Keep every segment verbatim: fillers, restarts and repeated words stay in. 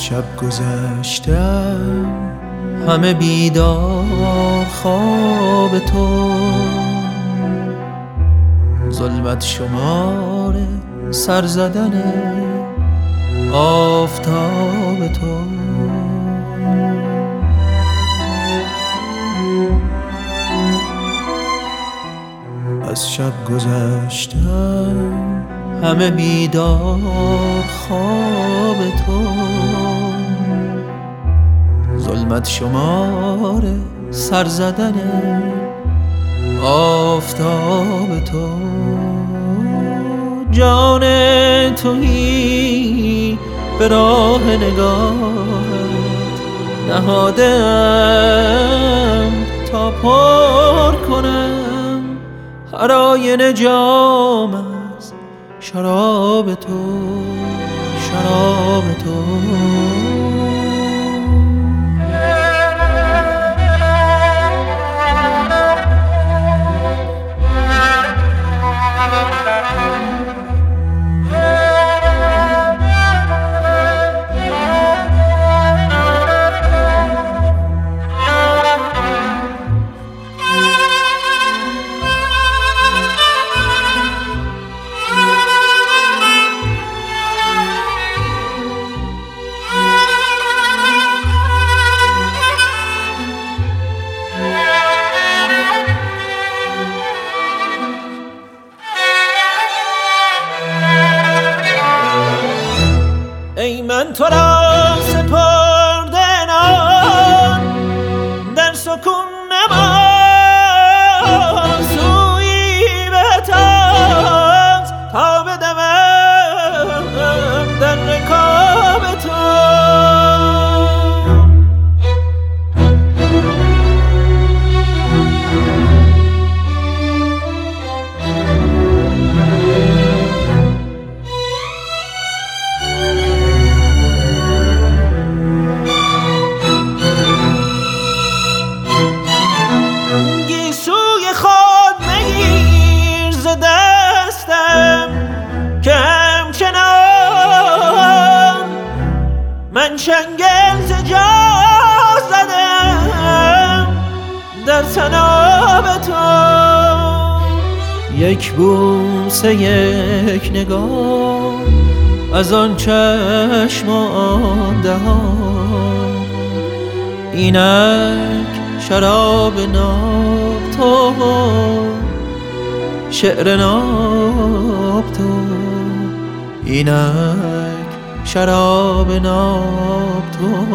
شب گذشتم همه بیدار خواب تو، ظلمت شمار سر زدن آفتاب تو. از شب گذشتم همه بیدار خواب تو، ظلمت شمار سر زدن آفتاب تو. جان تویی به راه نگاهت نهادم تا پر کنم هر آینه جام از شراب تو، شراب تو. ای من تو را سپردنان در سکون نما، سویی بتاز تا بدوم در رکاب تو. من چنگل ز جا زدم در طناب تو، یک بوسه یک نگاه از آن چشم و آن دهان، اینک شراب ناب تو، شعر ناب تو، اینک شراب ناب تو،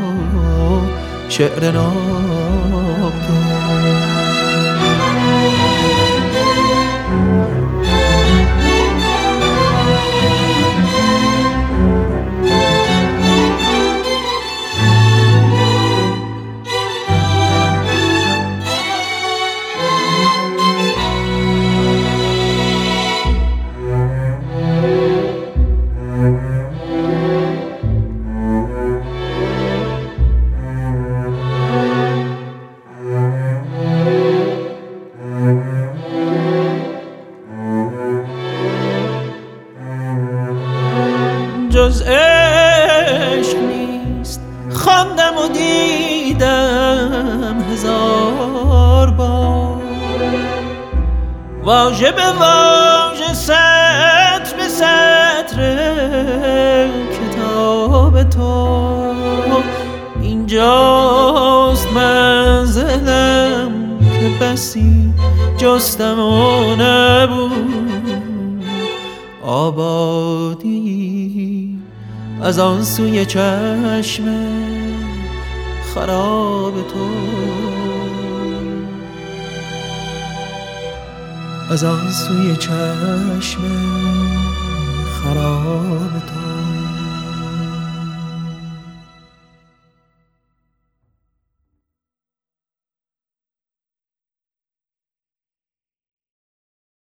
شعر ناب تو. جز عشق نیست خواندم و دیدم هزار بار، واژه به واژه سطر به سطر کتاب تو. اینجاست منزلم که بسی جستم و نبود آبادی از آن سوی چشم خراب تو، از آن سوی چشم خراب تو.